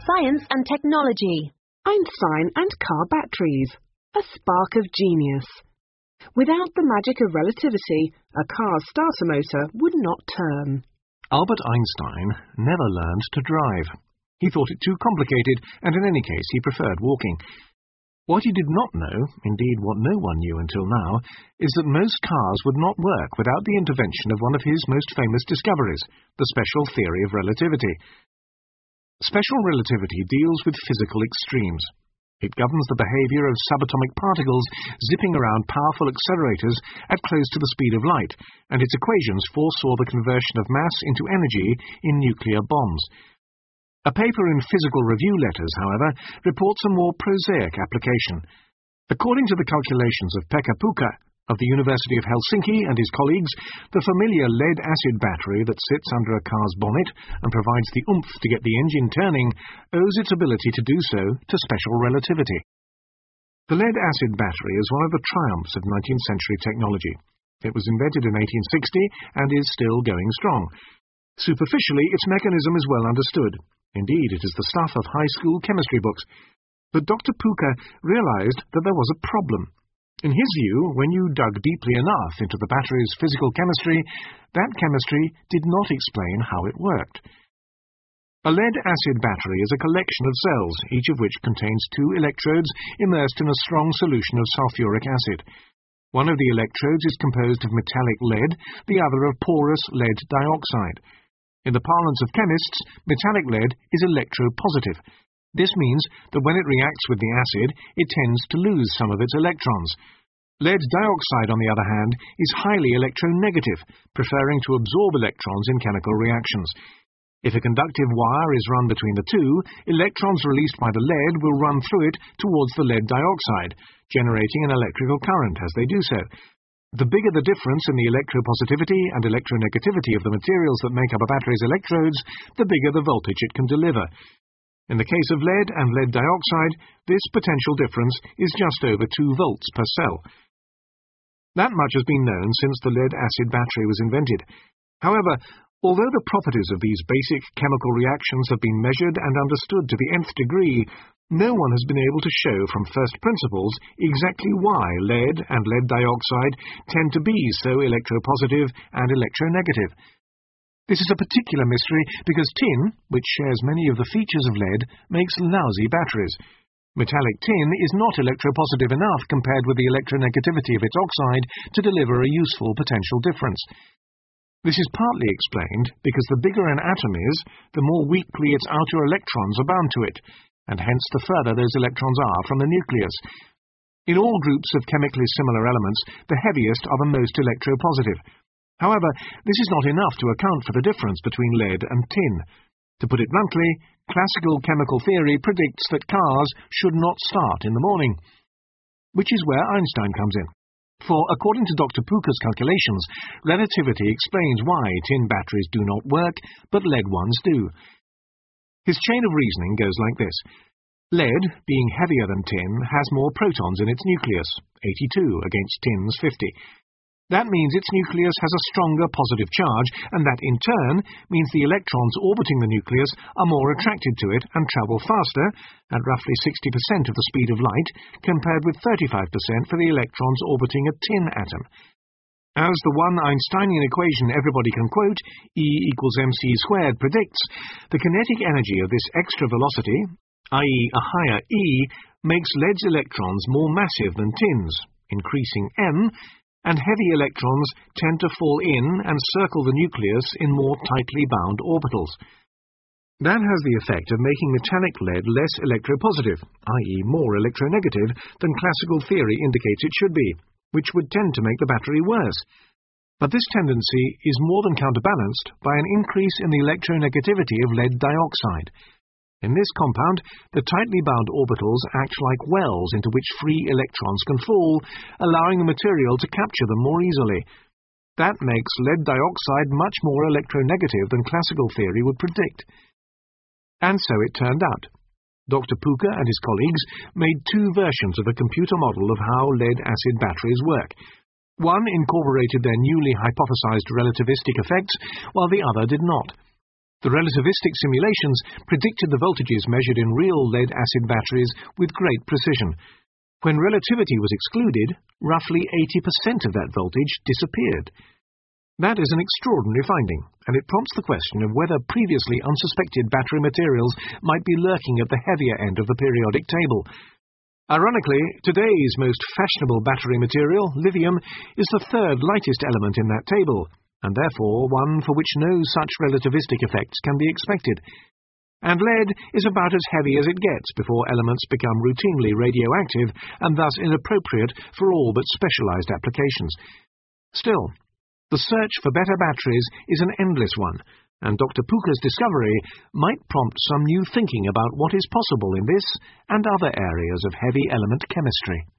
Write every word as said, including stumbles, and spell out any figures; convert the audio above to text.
Science and Technology. Einstein and car batteries. A spark of genius. Without the magic of relativity, a car's starter motor would not turn. Albert Einstein never learned to drive. He thought it too complicated, and in any case he preferred walking. What he did not know, indeed what no one knew until now, is that most cars would not work without the intervention of one of his most famous discoveries, the special theory of relativity. Special relativity deals with physical extremes. It governs the behavior of subatomic particles zipping around powerful accelerators at close to the speed of light, and its equations foresaw the conversion of mass into energy in nuclear bombs. A paper in Physical Review Letters, however, reports a more prosaic application. According to the calculations of Pekka Puukka of the University of Helsinki and his colleagues, the familiar lead-acid battery that sits under a car's bonnet and provides the oomph to get the engine turning owes its ability to do so to special relativity. The lead-acid battery is one of the triumphs of nineteenth century technology. It was invented in eighteen sixty and is still going strong. Superficially, its mechanism is well understood. Indeed, it is the stuff of high school chemistry books. But Doctor Puukka realized that there was a problem. In his view, when you dug deeply enough into the battery's physical chemistry, that chemistry did not explain how it worked. A lead-acid battery is a collection of cells, each of which contains two electrodes immersed in a strong solution of sulfuric acid. One of the electrodes is composed of metallic lead, the other of porous lead dioxide. In the parlance of chemists, metallic lead is electropositive. This means that when it reacts with the acid, it tends to lose some of its electrons. Lead dioxide, on the other hand, is highly electronegative, preferring to absorb electrons in chemical reactions. If a conductive wire is run between the two, electrons released by the lead will run through it towards the lead dioxide, generating an electrical current as they do so. The bigger the difference in the electropositivity and electronegativity of the materials that make up a battery's electrodes, the bigger the voltage it can deliver. In the case of lead and lead dioxide, this potential difference is just over two volts per cell. That much has been known since the lead-acid battery was invented. However, although the properties of these basic chemical reactions have been measured and understood to the nth degree, no one has been able to show from first principles exactly why lead and lead dioxide tend to be so electropositive and electronegative. This is a particular mystery because tin, which shares many of the features of lead, makes lousy batteries. Metallic tin is not electropositive enough compared with the electronegativity of its oxide to deliver a useful potential difference. This is partly explained because the bigger an atom is, the more weakly its outer electrons are bound to it, and hence the further those electrons are from the nucleus. In all groups of chemically similar elements, the heaviest are the most electropositive. However, this is not enough to account for the difference between lead and tin. To put it bluntly, classical chemical theory predicts that cars should not start in the morning. Which is where Einstein comes in. For, according to Doctor Puukka's calculations, relativity explains why tin batteries do not work, but lead ones do. His chain of reasoning goes like this. Lead, being heavier than tin, has more protons in its nucleus, eighty-two against tin's fifty. That means its nucleus has a stronger positive charge, and that in turn means the electrons orbiting the nucleus are more attracted to it and travel faster, at roughly sixty percent of the speed of light, compared with thirty-five percent for the electrons orbiting a tin atom. As the one Einsteinian equation everybody can quote, E equals mc squared, predicts, the kinetic energy of this extra velocity, that is a higher E, makes lead's electrons more massive than tin's, increasing m, and heavy electrons tend to fall in and circle the nucleus in more tightly bound orbitals. That has the effect of making metallic lead less electropositive, that is more electronegative than classical theory indicates it should be, which would tend to make the battery worse. But this tendency is more than counterbalanced by an increase in the electronegativity of lead dioxide. In this compound, the tightly bound orbitals act like wells into which free electrons can fall, allowing the material to capture them more easily. That makes lead dioxide much more electronegative than classical theory would predict. And so it turned out. Doctor Puukka and his colleagues made two versions of a computer model of how lead-acid batteries work. One incorporated their newly hypothesized relativistic effects, while the other did not. The relativistic simulations predicted the voltages measured in real lead-acid batteries with great precision. When relativity was excluded, roughly eighty percent of that voltage disappeared. That is an extraordinary finding, and it prompts the question of whether previously unsuspected battery materials might be lurking at the heavier end of the periodic table. Ironically, today's most fashionable battery material, lithium, is the third lightest element in that table, and therefore one for which no such relativistic effects can be expected. And lead is about as heavy as it gets before elements become routinely radioactive and thus inappropriate for all but specialized applications. Still, the search for better batteries is an endless one, and Doctor Puka's discovery might prompt some new thinking about what is possible in this and other areas of heavy element chemistry.